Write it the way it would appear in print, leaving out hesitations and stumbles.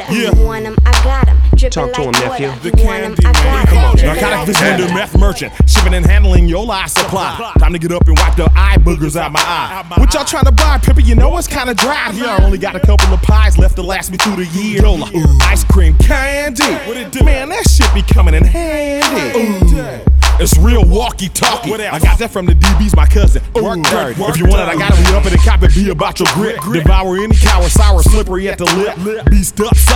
Yeah. You want 'em, I got 'em. Talk to him, nephew. The You want 'em, candy I man. got 'em. Come on, Drip it narcotic like visitor, water. meth merchant, shipping and handling your life supply. Time to get up and wipe the eye boogers out my eye. What y'all trying to buy, Pippa? You know it's kinda dry here. I only got a couple of pies left to last me through the year. Yola, ice cream candy. What it do? Man, that shit be coming in handy. It's real walkie-talkie. I got that from the DB's, my cousin. Work dirty. If you want it, I got it. We up in the cop and be about your grit. Devour any cow or sour, slippery at the lip. Beast up.